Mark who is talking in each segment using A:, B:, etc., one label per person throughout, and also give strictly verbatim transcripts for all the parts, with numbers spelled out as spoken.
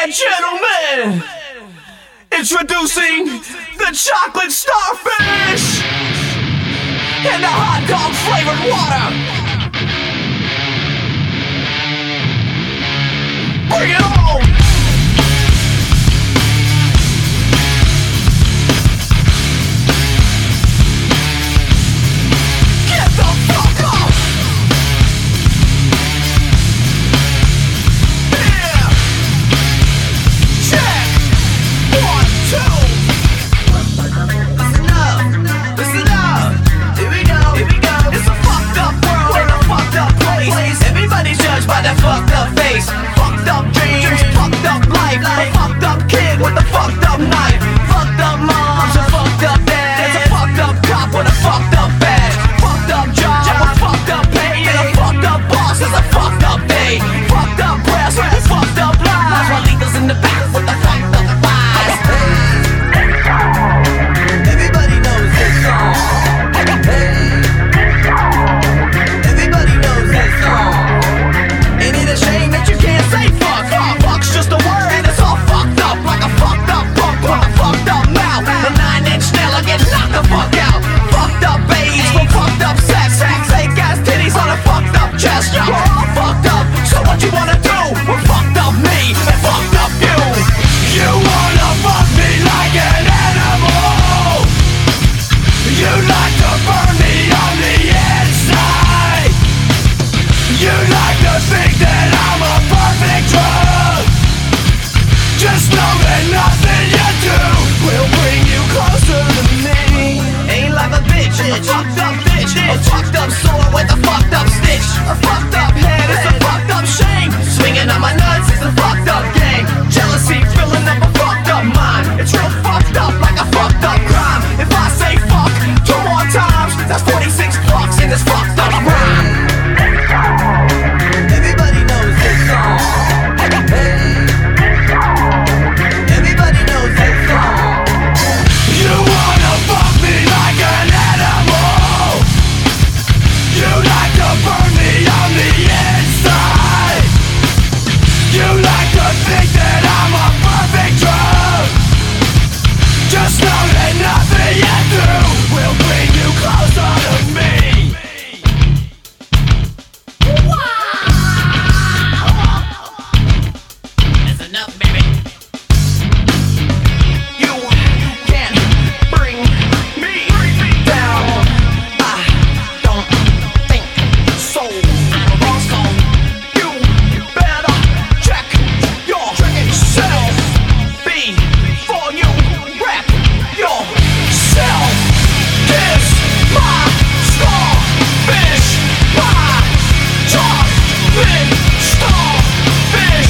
A: and gentlemen, introducing the chocolate starfish and the hot dog flavored water. Bring it on! By that fucked up face, fucked up dreams, fucked up life, a fucked up kid with a fucked up knife, fucked up moms, a fucked up dad, there's a fucked up cop with a fucked up badge, fucked up job, a fucked up pay, and a fucked up boss is a fucked up day, fucked up press with a fucked up lies, while leaders in the back with the fucked up lies. Everybody knows this song. Everybody knows this song. Ain't it a shame that you can't say fuck? Fuck, fuck's just a word and it's all fucked up. Like a fucked up punk with a fucked up mouth. The nine inch nail will get knocked the fuck out. Fucked up babes from fucked up sex. Fake ass titties on a fucked up chest. We're all fucked up, so what you wanna do? We're fucked up me and fucked up you. You wanna fuck me like an animal. You like to burn me on the inside. You like to think that I'm a perfect drug. Just know that nothing you do will bring you closer to me. Ain't like a bitch, a fucked up bitch, a fucked up sword with a fucked up stitch, a fucked up head, it's a fucked up shame. Swinging on my nuts is a fucked up game. Jealousy filling up a fucked up mind. It's real fucked up like a fucked up crime. If I say fuck two more times, that's forty-six fucks in this fucked up rhyme. Everybody knows this song. Everybody knows this song. You wanna fuck me like an animal. You like to burn me on the inside. You like to think that I'm a perfect drug. Just know that nothing you do will bring you closer to me. Enough, baby. You can't bring me down. I don't think so. Also, you better check yourself before you wreck yourself. Kiss my starfish, my chocolate starfish.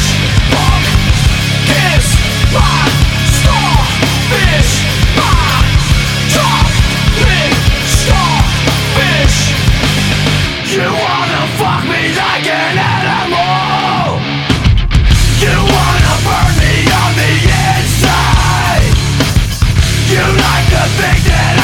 A: Kiss my starfish, my chocolate starfish. You wanna fuck me like an animal. You wanna burn me on the inside. You like to think that